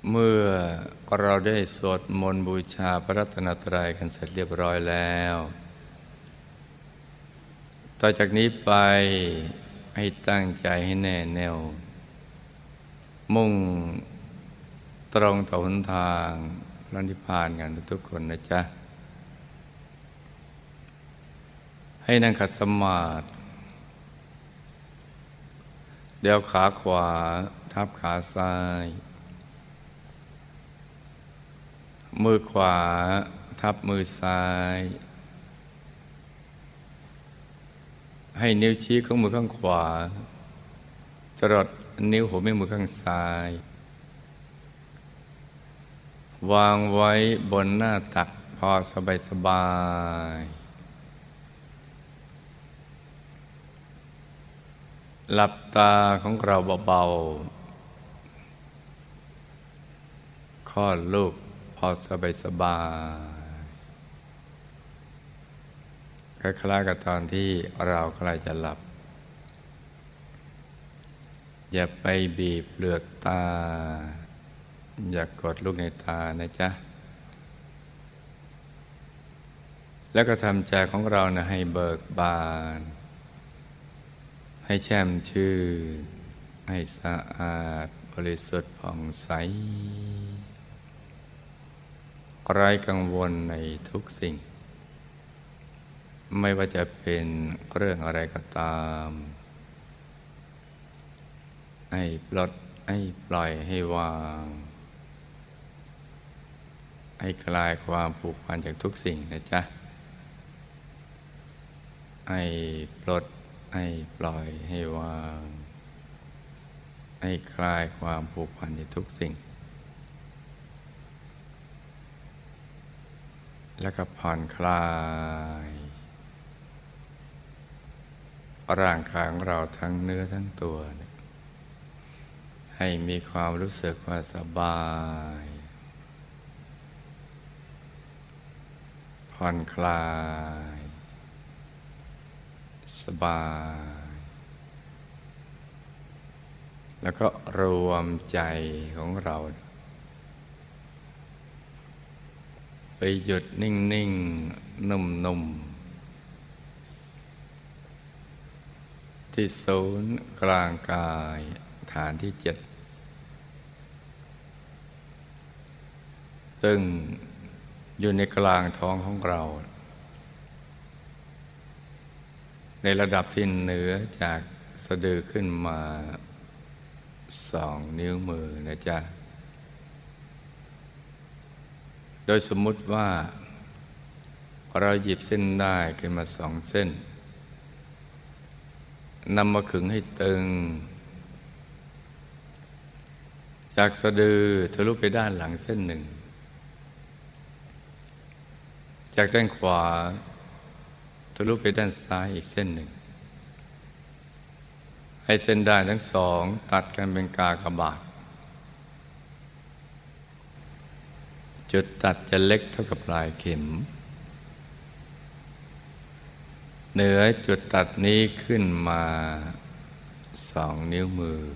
เมื่อเราได้สวดมนต์บูชาพระรัตนตรัยกันเสร็จเรียบร้อยแล้วต่อจากนี้ไปให้ตั้งใจให้แน่แน่วมุ่งตรงต่อหนทางพระนิพพานกันทุกๆคนนะจ๊ะให้นั่งขัดสมาธิเดี๋ยวขาขวาทับขาซ้ายมือขวาทับมือซ้ายให้นิ้วชี้ของมือข้างขวาจรดนิ้วหัวแม่มือข้างซ้ายวางไว้บนหน้าตักพอสบายหลับตาของเราเบาๆคลอดลูกพอสบายคล้ายๆกับตอนที่เราใกล้จะหลับอย่าไปบีบเปลือกตาอย่ากดลูกในตานะจ๊ะแล้วก็ทำใจของเรานะให้เบิกบานให้แช่มชื่นให้สะอาดบริสุทธิ์ผ่องใสไร้กังวลในทุกสิ่งไม่ว่าจะเป็นเรื่องอะไรก็ตามให้ปลดให้ปล่อยให้วางให้คลายความผูกพันจากทุกสิ่งนะจ๊ะให้ปลดให้ปล่อยให้วางให้คลายความผูกพันจากทุกสิ่งแล้วก็ผ่อนคลายร่างกายของเราทั้งเนื้อทั้งตัวให้มีความรู้สึกว่าสบายผ่อนคลายสบายแล้วก็รวมใจของเราไปหยุดนิ่งๆนุ่มๆที่ศูนย์กลางกายฐานที่7ซึ่งอยู่ในกลางท้องของเราในระดับที่เหนือจากสะดือขึ้นมา2 นิ้วมือนะจ๊ะโดยสมมุติว่าเราหยิบเส้นได้ขึ้นมา2 เส้นนำมาขึงให้ตึงจากสะดือทะลุไปด้านหลังเส้นหนึ่งจากด้านขวาทะลุไปด้านซ้ายอีกเส้นหนึ่งให้เส้นได้ทั้ง2ตัดกันเป็นกากบาทจุดตัดจะเล็กเท่ากับปลายเข็มเหนือจุดตัดนี้ขึ้นมา2 นิ้วมือ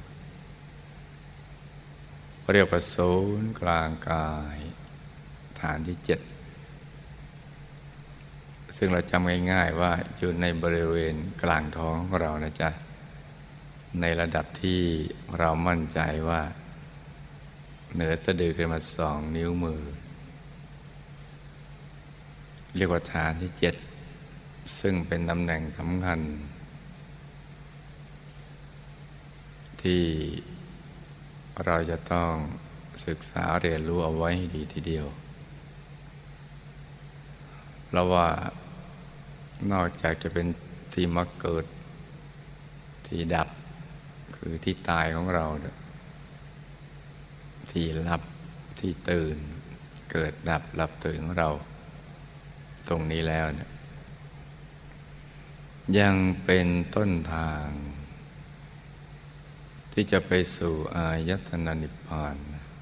เรียกว่าศูนย์กลางกายฐานที่7ซึ่งเราจำง่ายๆว่าอยู่ในบริเวณกลางท้องของเรานะจ๊ะในระดับที่เรามั่นใจว่าเหนือสะดือขึ้นมา2 นิ้วมือเรียกว่าฐานที่7ซึ่งเป็นตำแหน่งสำคัญที่เราจะต้องศึกษาเรียนรู้เอาไว้ให้ดีทีเดียวเพราะว่านอกจากจะเป็นที่มาเกิดที่ดับคือที่ตายของเราที่หลับที่ตื่นเกิดดับหลับตื่นของเราตรงนี้แล้วเนี่ยยังเป็นต้นทางที่จะไปสู่อายตนะนิพพาน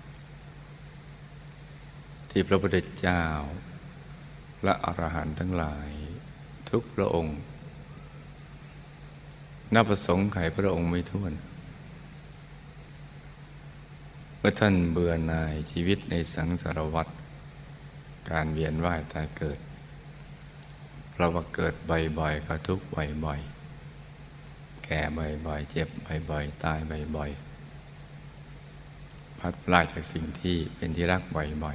ที่พระพุทธเจ้าและอรหันต์ทั้งหลายทุกพระองค์นับประสงค์ไขพระองค์ไม่ถ้วนเมื่อท่านเบื่อหน่ายชีวิตในสังสารวัฏการเวียนว่ายตายเกิดเราว่าเกิดบ่อยๆก็ทุกข์บ่อยๆแก่บ่อยๆเจ็บบ่อยๆตายบ่อยๆพลัดพรากจากสิ่งที่เป็นที่รักบ่อย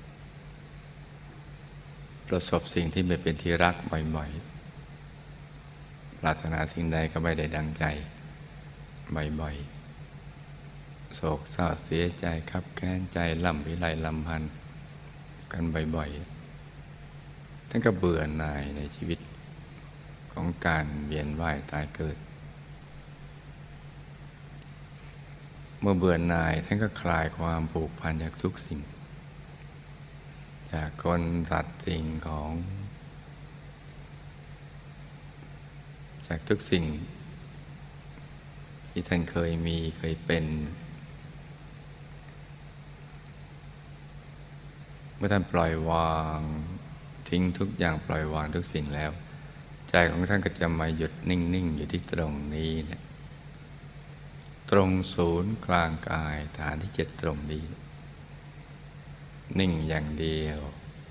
ๆประสบสิ่งที่ไม่เป็นที่รักบ่อยๆปรารถนาสิ่งใดก็ไม่ได้ดังใจบ่อยๆโศกเศร้าเสียใจคับแค้นใจล่ำวิไลลำพันธ์กันบ่อยๆท่านก็เบื่อหน่ายในชีวิตของการเวียนว่ายตายเกิดเมื่อเบื่อหน่ายท่านก็คลายความผูกพันจากทุกสิ่งจากคนสัตว์สิ่งของจากทุกสิ่งที่ท่านเคยมีเคยเป็นเมื่อท่านปล่อยวางทิ้งทุกอย่างปล่อยวางทุกสิ่งแล้วใจของท่านก็จะมาหยุดนิ่งๆอยู่ที่ตรงนี้เนี่ยตรงศูนย์กลางกายฐานที่7ตรงนี้นิ่งอย่างเดียว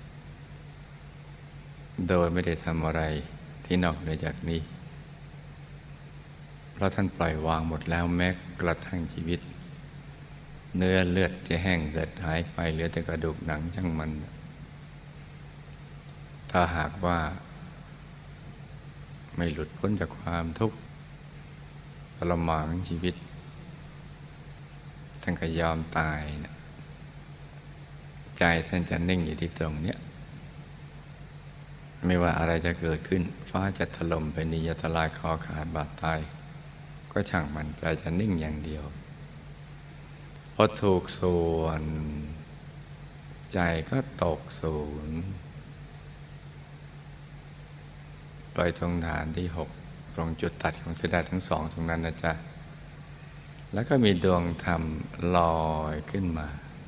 โดยไม่ได้ทำอะไรที่นอกเหนือจากนี้เพราะท่านปล่อยวางหมดแล้วแม้กระทั่งชีวิตเนื้อเลือดจะแห้งเลือดหายไปเหลือแต่กระดูกหนังช่างมันถ้าหากว่าไม่หลุดพ้นจากความทุกข์ทรมานของชีวิตท่านก็ยอมตายนะใจท่านจะนิ่งอยู่ที่ตรงเนี้ยไม่ว่าอะไรจะเกิดขึ้นฟ้าจะถล่มเป็นดินจะทลายคอขาดบาดตายก็ช่างมันใจจะนิ่งอย่างเดียวพอถูกส่วนใจก็ตกศูนย์ปล่อยตรงฐานที่6ตรงจุดตัดของเส้นได้ทั้งสองตรงนั้นนะจ๊ะแล้วก็มีดวงธรรมลอยขึ้นมา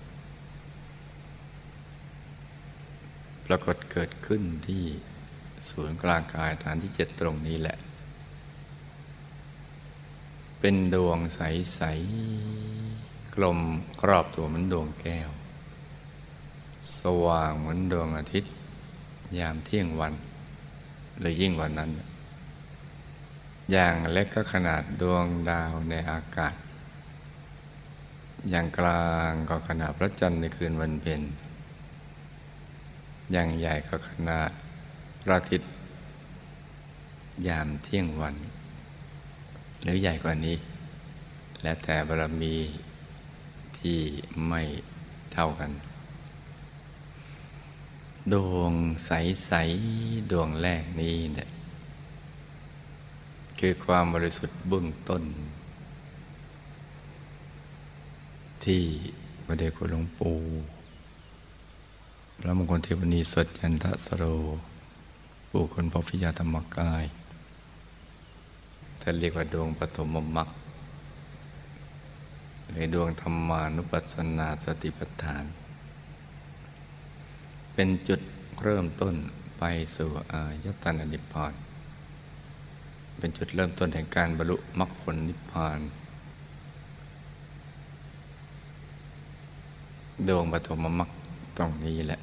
ปรากฏเกิดขึ้นที่ศูนย์กลางกายฐานที่7ตรงนี้แหละเป็นดวงใสๆกลมรอบตัวเหมือนดวงแก้วสว่างเหมือนดวงอาทิตย์ยามเที่ยงวันหรือยิ่งกว่านั้นอย่างเล็กก็ขนาดดวงดาวในอากาศอย่างกลางก็ขนาดพระจันทร์ในคืนวันเพ็ญอย่างใหญ่ก็ขนาดพระอาทิตย์ยามเที่ยงวันหรือใหญ่กว่านี้และแต่บารมีที่ไม่เท่ากันดวงใสๆดวงแรกนี้เนี่ยคือความบริสุทธิ์เบื้องต้นที่พระเดชคุณหลวงปู่พระมงคลเทพนีสดยันทสโรปู่คนพบพิยาธรรมกายท่านเรียกว่าดวงปฐมมรรคหรือดวงธรรมานุปัสสนาสติปัฏฐานเป็นจุดเริ่มต้นไปสู่อายตนะนิพพานเป็นจุดเริ่มต้นแห่งการบรรลุมรรคผลนิพพานดวงปฐมมรรคตรงนี้แหละ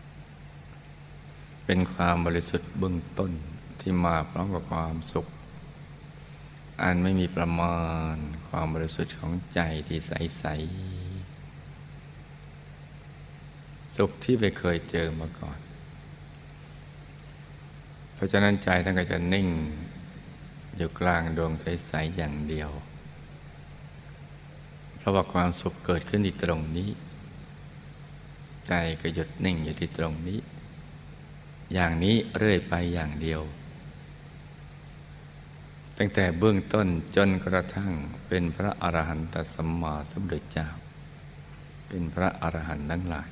เป็นความบริสุทธิ์เบื้องต้นที่มาพร้อมกับความสุขอันไม่มีประมาณความบริสุทธิ์ของใจที่ใสๆสุขที่ไม่เคยเจอมาก่อนเพราะฉะนั้นใจท่านก็จะนิ่งอยู่กลางดวงใสๆอย่างเดียวเพราะว่าความสุขเกิดขึ้นที่ตรงนี้ใจก็หยุดนิ่งอยู่ที่ตรงนี้อย่างนี้เรื่อยไปอย่างเดียวตั้งแต่เบื้องต้นจนกระทั่งเป็นพระอรหันตสัมมาสัมพุทธเจ้าเป็นพระอรหันต์ทั้งหลาย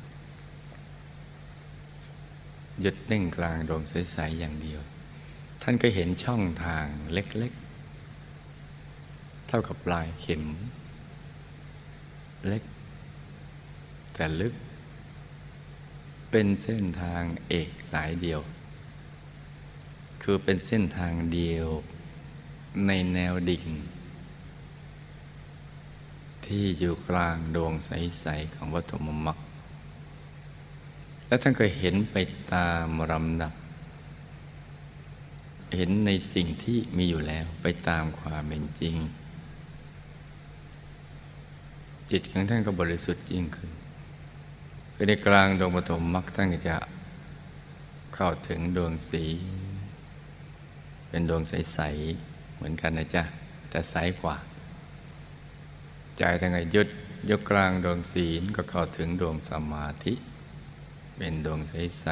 หยุดนิ่งกลางดวงใสๆอย่างเดียวท่านก็เห็นช่องทางเล็กๆเท่ากับปลายเข็มเล็กแต่ลึกเป็นเส้นทางเอกสายเดียวคือเป็นเส้นทางเดียวในแนวดิ่งทที่อยู่กลางดวงใสๆของปฐมมรรคและท่านก็เห็นไปตามลำดับเห็นในสิ่งที่มีอยู่แล้วไปตามความเป็นจริงจิตของท่านก็บริสุทธิ์ยิ่งขึ้นคือในกลางดวงปฐมมรรคท่านก็จะเข้าถึงดวงสีเป็นดวงใสๆเหมือนกันนะจ๊ะแต่ใสกว่าใจท่านก็ยกกลางดวงศีลก็เข้าถึงดวงสมาธิเป็นดวงใส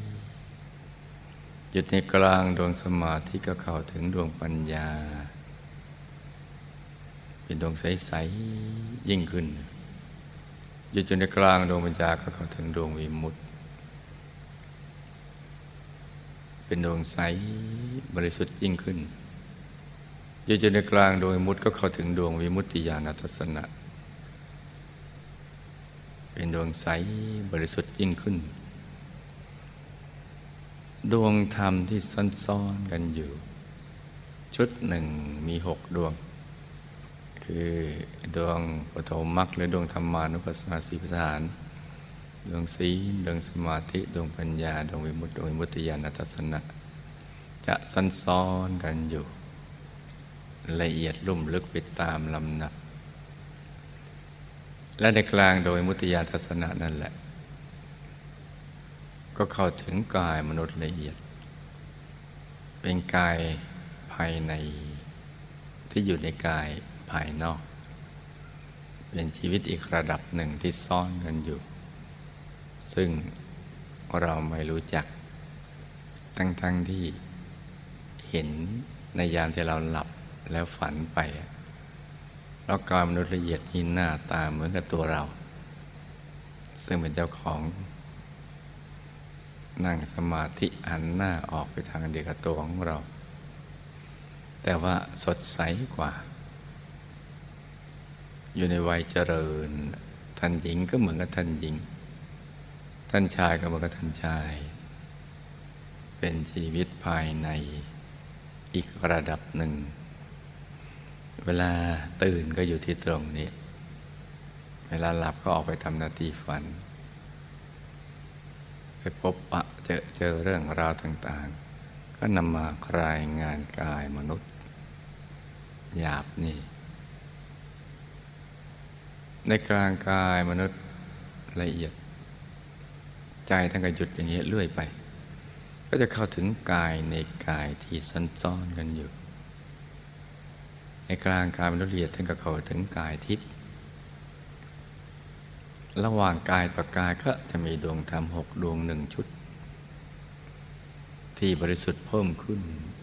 ๆหยุดในกลางดวงสมาธิก็เข้าถึงดวงปัญญาเป็นดวงใสๆยิ่งขึ้นหยุดในกลางดวงปัญญาก็เข้าถึงดวงวิมุตติเป็นดวงใสบริสุทธิ์ยิ่งขึ้นหยุดในกลางดวงวิมุตติก็เข้าถึงดวงวิมุตติญาณทัศนะเป็นดวงใสบริสุทธิ์ยิ่งขึ้นดวงธรรมที่ซ่อนๆกันอยู่ชุดหนึ่งมี6 ดวงคือดวงปฐมมรรคหรือดวงธรรมานุปัสสนาสีประธานดวงศีลดวงสมาธิดวงปัญญาดวงวิมุตติดวงวิมุตติญาณทัศนะจะซ่อนๆกันอยู่ละเอียดลุ่มลึกไปตามลำดับและในกลางโดยมุตติญาณทัศนะนั่นแหละก็เข้าถึงกายมนุษย์ละเอียดเป็นกายภายในที่อยู่ในกายภายนอกเป็นชีวิตอีกระดับหนึ่งที่ซ่อนกันอยู่ซึ่งเราไม่รู้จักทั้งที่เห็นในยามที่เราหลับแล้วฝันไปแล้วกายมนุษย์ละเอียดที่หน้าตาเหมือนกับตัวเราซึ่งเป็นเจ้าของนั่งสมาธิหันหน้าออกไปทางเดียวกับตัวของเราแต่ว่าสดใสกว่าอยู่ในวัยเจริญท่านหญิงก็เหมือนกับท่านหญิงท่านชายก็เหมือนกับท่านชายเป็นชีวิตภายในอีกระดับหนึ่งเวลาตื่นก็อยู่ที่ตรงนี้เวลาหลับก็ออกไปทำหน้าที่ฝันไปพบปะเจอเรื่องราวต่างๆก็นำมาคลายงานกายมนุษย์หยาบนี่ในกลางกายมนุษย์ละเอียดใจท่านก็หยุดอย่างนี้เรื่อยไปก็จะเข้าถึงกายในกายที่ซ่อนๆกันอยู่ในกลางกายมนุษย์ละเอียดท่านก็เข้าถึงกายทิพย์ระหว่างกายต่อกายก็จะมีดวงธรรม6 ดวง1 ชุดที่บริสุทธิ์เพิ่มขึ้น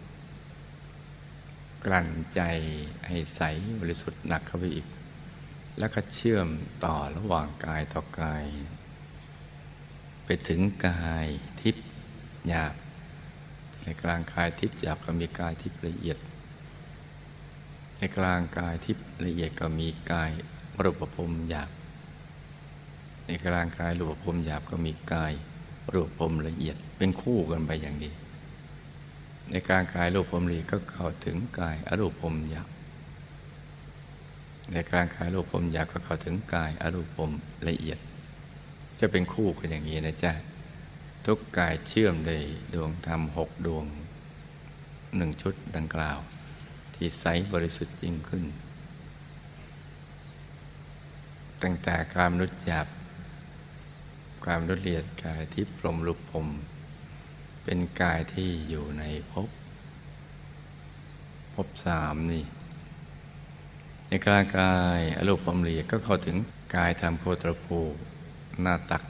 กลั่นใจให้ใสบริสุทธิ์หนักเข้าไปอีกแล้วก็เชื่อมต่อระหว่างกายต่อกายไปถึงกายทิพย์หยาบในกลางกายทิพย์หยาบก็มีกายทิพย์ละเอียดในกลางกายทิพย์ละเอียดก็มีกายรูปภพหยาบในกลางกายรูปภพหยาบก็มีกายรูปภพละเอียดเป็นคู่กันไปอย่างนี้ในกลางกายรูปภพละเอียดก็เข้าถึงกายอรูปภพหยาบในกลางกายรูปภพหยาบก็เข้าถึงกายอรูปภพละเอียดจะเป็นคู่กันอย่างนี้นะจ๊ะทุกกายเชื่อมโดยดวงธรรม6 ดวง1 ชุดดังกล่าวที่ใสบริสุทธิ์ยิ่งขึ้นตั้งแต่กายมนุษย์หยาบกายมนุษย์ละเอียดกายทิพย์พรหมรูปพรหมเป็นกายที่อยู่ในภพ 3นี่ในกลางกายอรูปพรหมละเอียดก็เข้าถึงกายธรรมโคตรภูหน้าตัก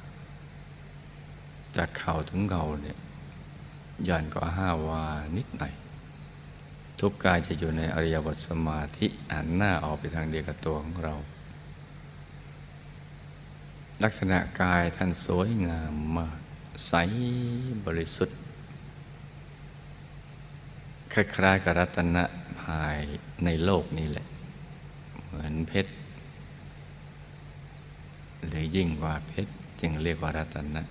จากเข่าถึงเข่าเนี่ยหย่อนก็5 วานิดหน่อยทุกกายจะอยู่ในอริยบทสมาธิหันหน้าออกไปทางเดียวกับตัวของเราลักษณะกายท่านสวยงามมากใสบริสุทธิ์คล้ายๆกับรัตนะภายในโลกนี้แหละเหมือนเพชรหรือยิ่งกว่าเพชรจึงเรียกว่ารัตนะ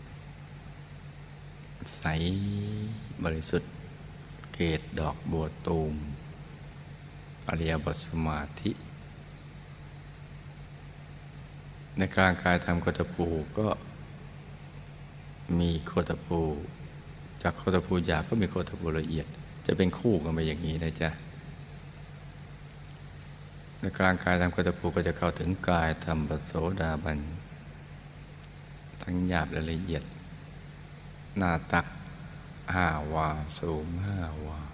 ใสบริสุทธิ์เกศดอกบัวตูมอริยบทสมาธิในกลางกายทำโคตภูก็มีโคตภูจากโคตภูหยาบก็มีโคตภูละเอียดจะเป็นคู่กันไปอย่างนี้นะจ๊ะในกลางกายทำโคตภูก็จะเข้าถึงกายธรรมปโสดาบันทั้งหยาบและละเอียดหน้าตัก5 วาสูง5 วา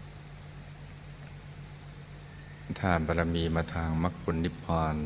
ทานบารมีมาทางมรรคผลนิพพาน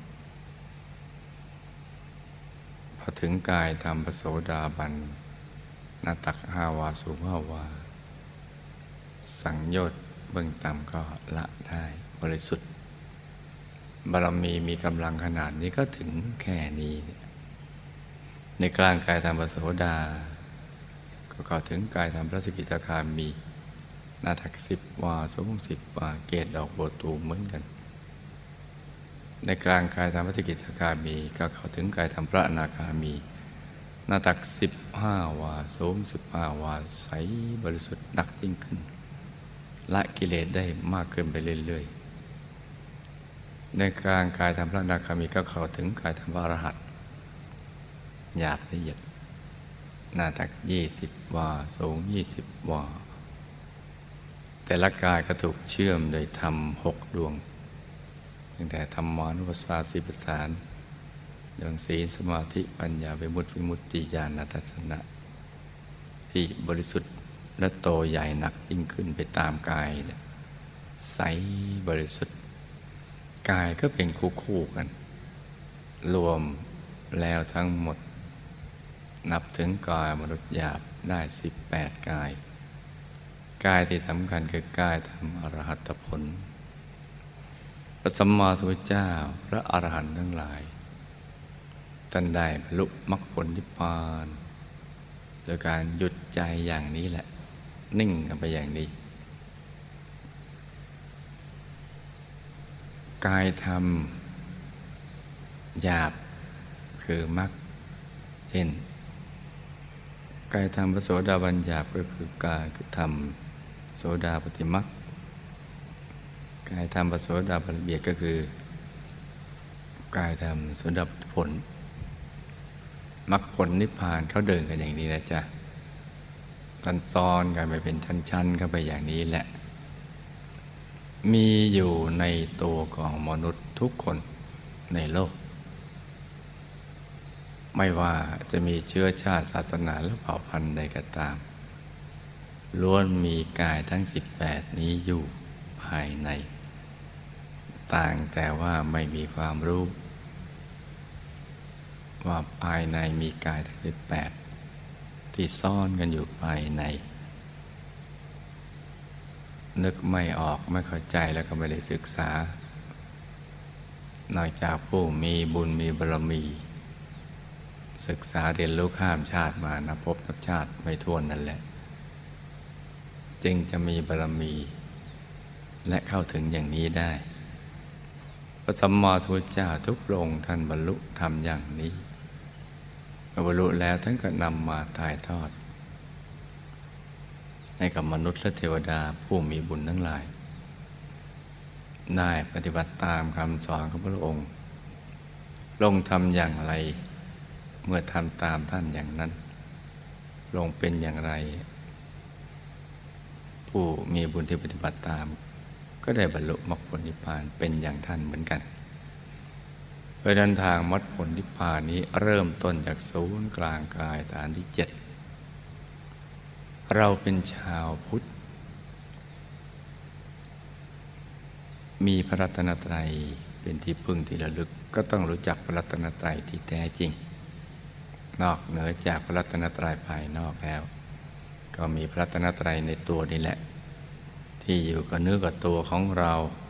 พอถึงกายธรรมปโสดาบันหน้าตัก5 วาสูง5 วาสังโยชน์เบื้องต่ำก็ละได้บริสุทธิ์บารมีมีกำลังขนาดนี้ก็ถึงแค่นี้ในกลางกายธรรมปโสดาก็เข้าถึงกายธรรมพระสกิทาคามีหน้าตัก10 วาสูง10 วาเกศดอกบัวตูมเหมือนกันในกลางกายธรรมพระสกิทาคามีก็เข้าถึงกายธรรมพระอนาคามีหน้าตัก15 วาสูง15 วาใสบริสุทธิ์หนักยิ่งขึ้นละกิเลสได้มากขึ้นไปเรื่อยๆในกลางกายธรรมพระอนาคามีก็เข้าถึงกายธรรมพระอรหันต์หยาบละเอียดหน้าตัก20 วาสูง20 วาแต่ละกายก็ถูกเชื่อมโดยธรรม6 ดวงตั้งแต่ธรรมานุปัสสนาสีประสานดวงศีลสมาธิปัญญาวิมุตติวิมุตติญาณทัศนะที่บริสุทธิ์และโตใหญ่หนักยิ่งขึ้นไปตามกายใสบริสุทธิ์กายก็เป็นคู่กัน รวมแล้วทั้งหมดนับถึงกายมนุษย์หยาบได้18 กายกายที่สำคัญคือกายทำอรหัตผลพระสัมมาสัมพุทธเจ้าพระอรหันต์ทั้งหลายท่านได้บรรลุมรรคผลนิพพานโดยการหยุดใจอย่างนี้แหละนิ่งกันไปอย่างนี้กายธรรมหยาบคือมรรคเช่นกายธรรมพระโสดาบันหยาบก็คือกายคือธรรมโสดาปฏิมรรคกายธรรมพระโสดาบันละเอียดก็คือกายธรรมโสดาปฏิผลมรรคผลนิพพานเขาเดินกันอย่างนี้นะจ๊ะซ้อนกันไปเป็นชั้นๆเข้าไปอย่างนี้แหละมีอยู่ในตัวของมนุษย์ทุกคนในโลกไม่ว่าจะมีเชื้อชาติศาสนาหรือเผ่าพันธุ์ใดก็ตามล้วนมีกายทั้ง18นี้อยู่ภายในต่างแต่ว่าไม่มีความรู้ว่าภายในมีกายทั้ง18ที่ซ่อนกันอยู่ภายในนึกไม่ออกไม่เข้าใจแล้วก็ไม่ได้ศึกษานอกจากผู้มีบุญมีบารมีศึกษาเรียนรู้ข้ามชาติมานับพบนับชาติไม่ถ้วนนั่นแหละจึงจะมีบารมีและเข้าถึงอย่างนี้ได้พระสัมมาสัมพุทธเจ้าทุกพระองค์ท่านบรรลุธรรมอย่างนี้บรรลุแล้วท่านก็นำมาถ่ายทอดให้กับมนุษย์และเทวดาผู้มีบุญทั้งหลายได้ปฏิบัติตามคำสอนของพระองค์ลงทำอย่างไรเมื่อทำตามท่านอย่างนั้นลงเป็นอย่างไรผู้มีบุญที่ปฏิบัติตามก็ได้บรรลุมรรคผลนิพพานเป็นอย่างท่านเหมือนกันโดยเดินทางมรรคผลนิพพานนี้เริ่มต้นจากศูนย์กลางกายฐานที่7เราเป็นชาวพุทธมีพระรัตนตรัยเป็นที่พึ่งที่ระลึกก็ต้องรู้จักพระรัตนตรัยที่แท้จริงนอกเหนือจากพระรัตนตรัยภายนอกแล้วก็มีพระรัตนตรัยในตัวนี่แหละที่อยู่กับเนื้อกับตัวของเรา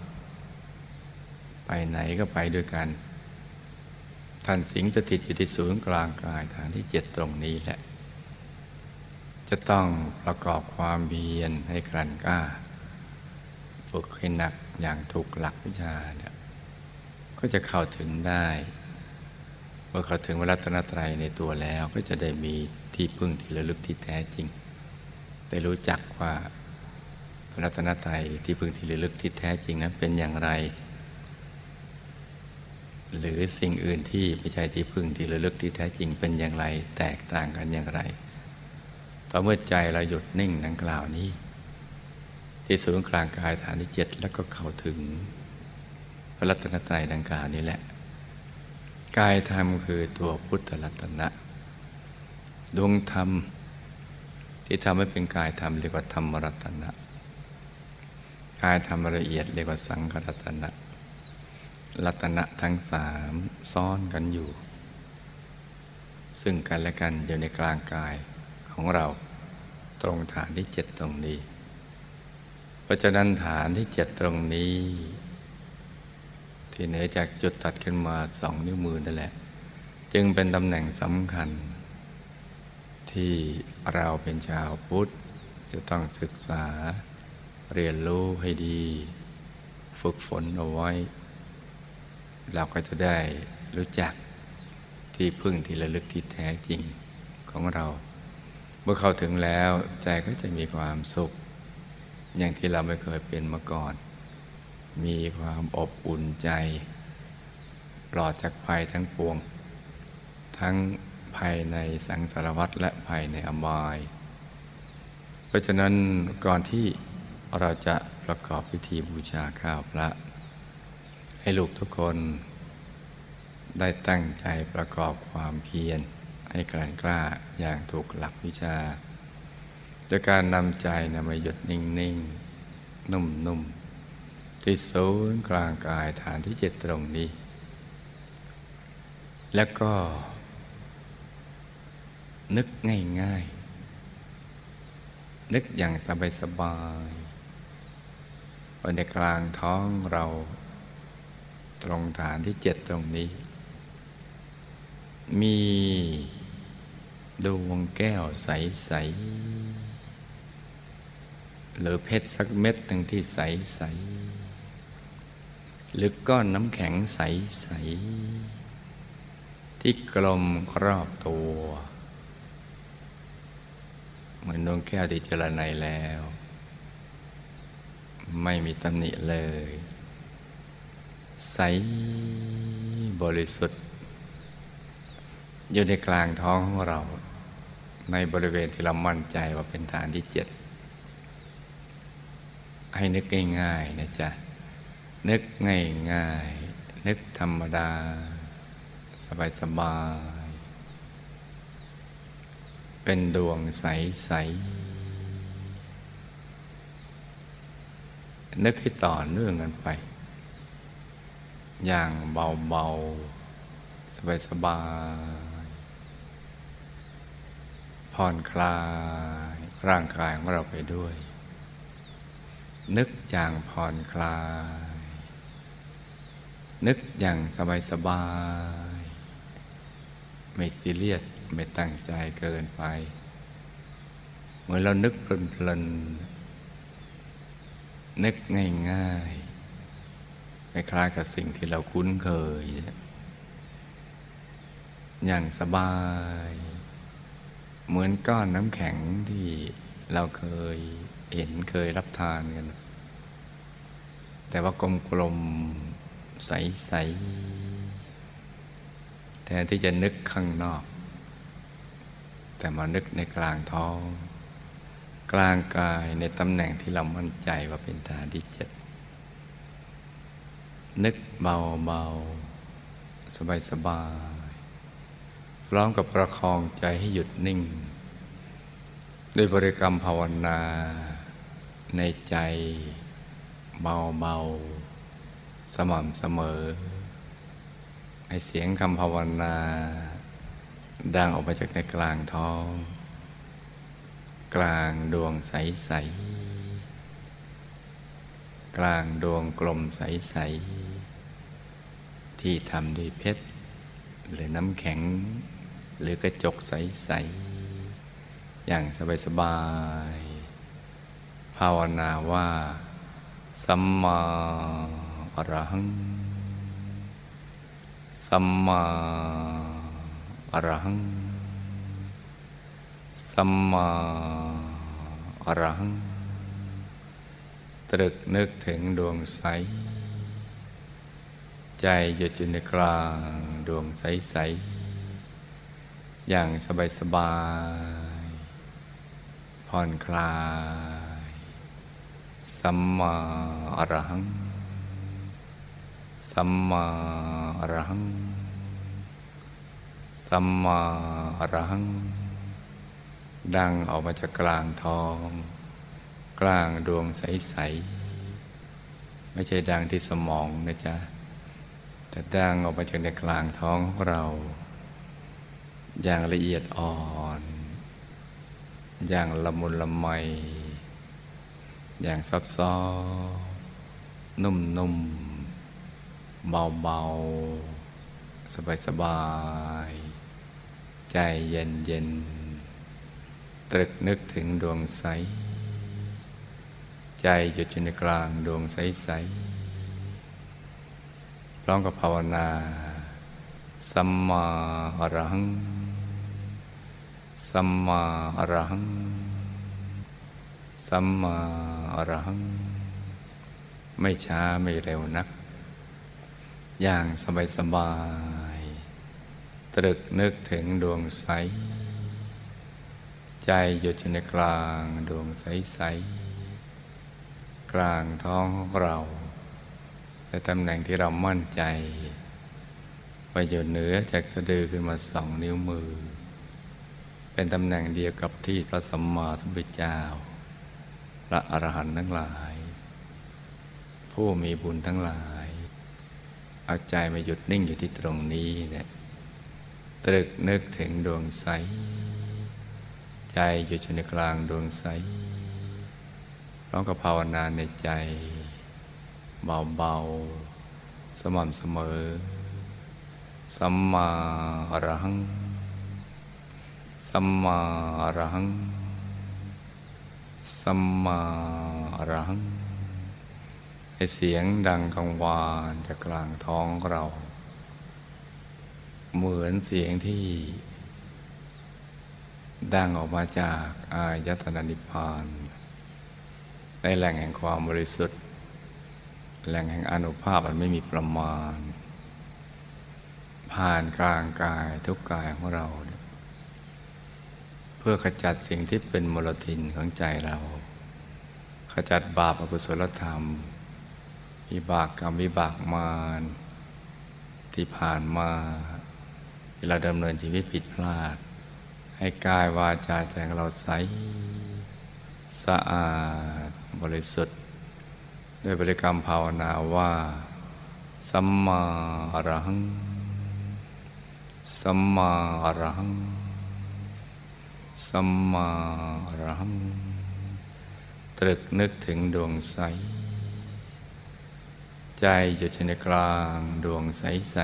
ไปไหนก็ไปด้วยกันท่านสิงสถิตอยู่ที่ศูนย์กลางกายฐานที่7ตรงนี้แหละจะต้องประกอบความเพียรให้กลั่นกล้าฝึกให้หนักอย่างถูกหลักวิชาเนี่ยก็จะเข้าถึงได้เมื่อเข้าถึงพระรัตนตรัยในตัวแล้วก็จะได้มีที่พึ่งที่ระลึกที่แท้จริงได้รู้จักว่าพระรัตนตรัยที่พึ่งที่ระลึกที่แท้จริงนั้นเป็นอย่างไรหรือสิ่งอื่นที่ไม่ใช่ที่พึ่งที่ระลึกที่แท้จริงเป็นอย่างไรแตกต่างกันอย่างไรต่อเมื่อใจเราหยุดนิ่งดังกล่าวนี้ที่ศูนย์กลางกายฐานที่ 7แล้วก็เข้าถึงพระรัตนตรัยดังกล่าวนี้แหละกายธรรมคือตัวพุทธรัตนะดวงธรรมที่ทำให้เป็นกายธรรมเรียกว่าธรรมรัตนะกายธรรมละเอียดเรียกว่าสังขรัตนะรัตนะทั้งสามซ้อนกันอยู่ซึ่งกันและกันอยู่ในกลางกายของเราตรงฐานที่ 7ตรงนี้เพราะฉะนั้นฐานที่ 7ตรงนี้ที่เหนือจากจุดตัดขึ้นมา2 นิ้วมือนั่นแหละจึงเป็นตำแหน่งสำคัญที่เราเป็นชาวพุทธจะต้องศึกษาเรียนรู้ให้ดีฝึกฝนเอาไว้เราก็จะได้รู้จักที่พึ่งที่ระลึกที่แท้จริงของเราเมื่อเข้าถึงแล้วใจก็จะมีความสุขอย่างที่เราไม่เคยเป็นมาก่อนมีความอบอุ่นใจปลอดจากภัยทั้งปวงทั้งภายในสังสารวัฏและภายในอบายเพราะฉะนั้นก่อนที่เราจะประกอบพิธีบูชาข้าวพระให้ลูกทุกคนได้ตั้งใจประกอบความเพียรให้แกร่งกล้าอย่างถูกหลักวิชาโดยการนำใจมาหยุดนิ่งๆนุ่มๆที่ศูนย์กลางกายฐานที่ 7ตรงนี้แล้วก็นึกง่ายๆนึกอย่างสบายๆไว้ในกลางท้องเราตรงฐานที่ 7ตรงนี้มีดวงแก้วใสๆหรือเพชรสักเม็ดหนึ่งที่ใสๆหรือก้อนน้ำแข็งใสๆที่กลมครอบตัวเหมือนดวงแก้วที่เจริญในแล้วไม่มีตำหนิเลยใสบริสุทธิ์อยู่ในกลางท้องของเราในบริเวณที่เรามั่นใจว่าเป็นฐานที่ 7ให้นึกง่ายๆนะจ๊ะนึกง่ายๆนึกธรรมดาสบายๆเป็นดวงใสๆนึกให้ต่อเนื่องกันไปอย่างเบาๆสบายๆผ่อนคลายร่างกายของเราไปด้วยนึกอย่างผ่อนคลายนึกอย่างสบายๆไม่ซีเรียสไม่ตั้งใจเกินไปเหมือนเรานึกเพลินๆนึกง่ายๆคล้ายๆกับสิ่งที่เราคุ้นเคยอย่างสบายเหมือนก้อนน้ำแข็งที่เราเคยเห็นเคยรับทานกันแต่ว่ากลมๆใสๆแทนที่จะนึกข้างนอกแต่มานึกในกลางท้องกลางกายในตำแหน่งที่เรามั่นใจว่าเป็นฐานที่ 7นึกเบาๆสบายๆพร้อมกับประคองใจให้หยุดนิ่งด้วยบริกรรมภาวนาในใจเบาๆสม่ำเสมอให้เสียงคำภาวนาดังออกมาจากในกลางท้องกลางดวงใสๆกลางดวงกลมใสๆที่ทำด้วยเพชรหรือน้ำแข็งหรือกระจกใสๆอย่างสบายๆภาวนาว่าสัมมาอรหังสัมมาอรหังสัมมาอรหังตรึกนึกถึงดวงใสใจหยุดอยู่ในกลางดวงใสๆอย่างสบายๆผ่อนคลายสัมมาอรหังสัมมาอรหังสัมมาอรหังดังออกมาจากกลางท้องกลางดวงใสๆไม่ใช่ดังที่สมองนะจ๊ะแต่ดังออกมาจากในกลางท้องของเราอย่างละเอียดอ่อนอย่างละมุนละไมอย่างซับซ้อนนุ่มๆเบาๆสบายๆใจเย็นๆตรึกนึกถึงดวงใสใจหยุดอยู่ในกลางดวงใสๆพร้อมกับภาวนาสัมมาอรหังสัมมาอรหังสัมมาอรหังไม่ช้าไม่เร็วนักอย่างสบายๆตรึกนึกถึงดวงใสใจหยุดอยู่ในกลางดวงใสๆกลางท้องของเราในตำแหน่งที่เรามั่นใจไปอยู่เหนือจากสะดือขึ้นมา2 นิ้วมือเป็นตำแหน่งเดียวกับที่พระสัมมาสัมพุทธเจ้าพระอรหันต์ทั้งหลายผู้มีบุญทั้งหลายเอาใจมาหยุดนิ่งอยู่ที่ตรงนี้เนี่ยตรึกนึกถึงดวงใสใจหยุดอยู่ในกลางดวงใสพร้อมกับภาวนาในใจเบาๆสม่ำเสมอสัมมาอรหังสัมมาอรหังสัมมาอรหังให้เสียงดังกังวานจากกลางท้องเราเหมือนเสียงที่ดังออกมาจากอายตนะนิพพานในแหล่งแห่งความบริสุทธิ์แหล่งแห่งอานุภาพอันไม่มีประมาณผ่านกลางกายทุกกายของเราเพื่อขจัดสิ่งที่เป็นมลทินของใจเราขจัดบาปอกุศลธรรมวิบากกรรมวิบากมารที่ผ่านมาที่เราดำเนินชีวิตผิดพลาดให้กายวาจาใจของเราใสสะอาดบริสุทธิ์ด้วยบริกรรมภาวนาว่าสัมมาอรหังสัมมาอรหังสัมมาอรหังตรึกนึกถึงดวงใสใจอยู่ในกลางดวงใส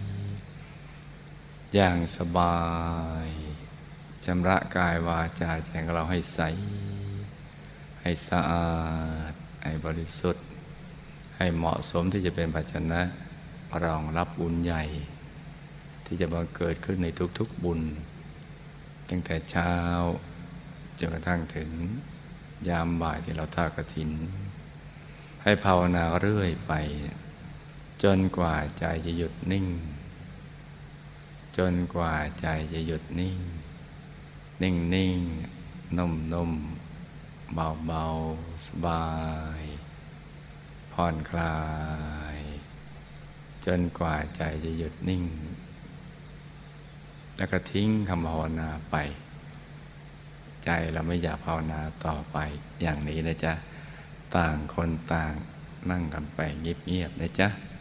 ๆอย่างสบายชำระกายวาจาใจของเราให้ใสให้สะอาดให้บริสุทธิ์ให้เหมาะสมที่จะเป็นภาชนะรองรับบุญใหญ่ที่จะบังเกิดขึ้นในทุกๆบุญตั้งแต่เช้าจนกระทั่งถึงยามบ่ายที่เราทอดกฐินให้ภาวนาเรื่อยไปจนกว่าใจจะหยุดนิ่งจนกว่าใจจะหยุดนิ่งนิ่งนุ่มเบาสบายผ่อนคลายจนกว่าใจจะหยุดนิ่งแล้วก็ทิ้งคำภาวนาไปใจเราไม่อยากภาวนาต่อไปอย่างนี้นะจ๊ะต่างคนต่างนั่งกันไปเงียบๆนะจ๊ะ